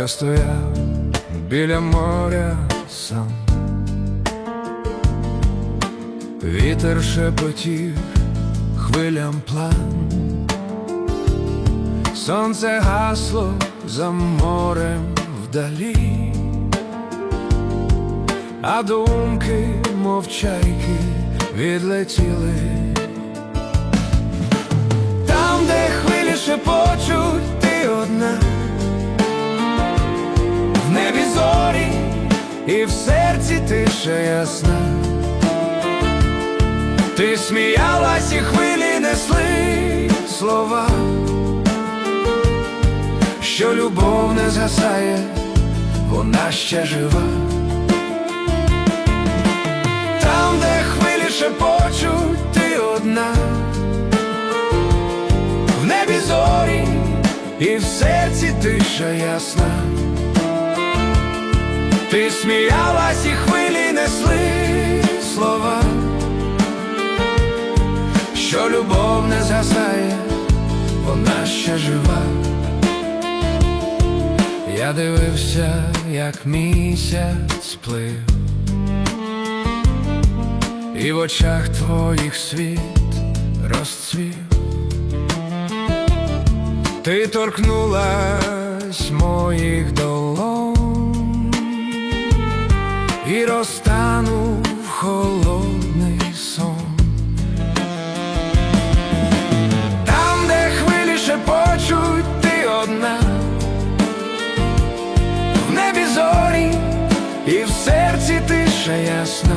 Я стояв біля моря сам, вітер шепотів хвилям план, сонце гасло за морем вдалі, а думки, мов чайки, відлетіли. Там, де хвилі шепочуть, ти одна, в небі зорі і в серці тиша ясна. Ти сміялась, і хвилі несли слова, що любов не згасає, вона ще жива. Там, де хвилі шепочуть, ти одна, в небі зорі і в серці тиша ясна. Ти сміялась, і хвилі несли слова, що любов не згасає, вона ще жива. Я дивився, як місяць плив, і в очах твоїх світ розцвів. Ти торкнулась моїх долонь і розтанув холодний сон. Там, де хвилі шепочуть, ти одна, в небі зорі і в серці тиша ясна.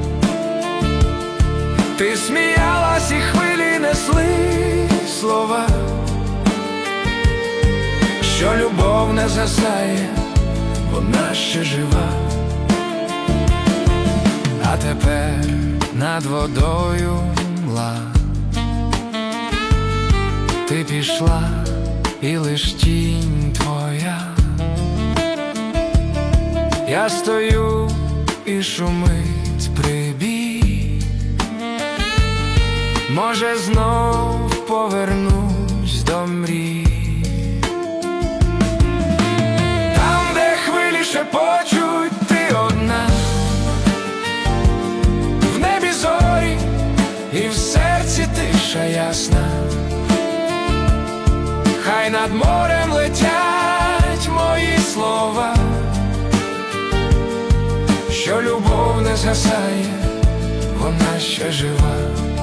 Ти сміялась, і хвилі несли слова, що любов не згасає, вона ще жива. А тепер над водою мла, ти пішла, і лиш тінь твоя. Я стою, і шумить прибій, може, знов повернусь до мрій. Там, де хвилі шепочуть, ти одна, в небі зорі і в серці тиша ясна. Хай над морем летять мої слова, що любов не згасає, вона ще жива.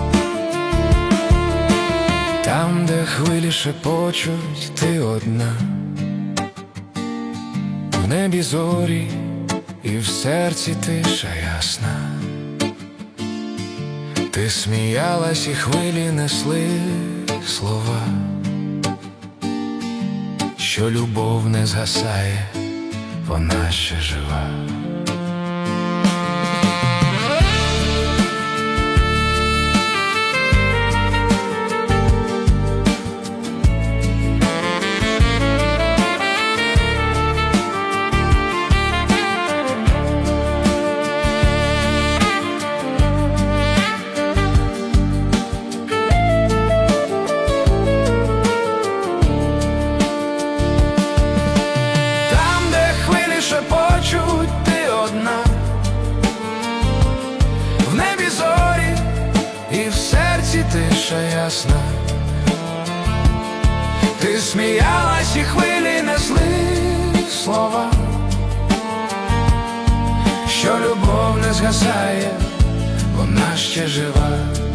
Там, де хвилі шепочуть, ти одна, в небі зорі і в серці тиша ясна. Ти сміялась, і хвилі несли слова, що любов не згасає, вона ще жива. Шепочуть, ти одна, в небі зорі і в серці тиша ясна. Ти сміялась, і хвилі несли слова, що любов не згасає, вона ще жива.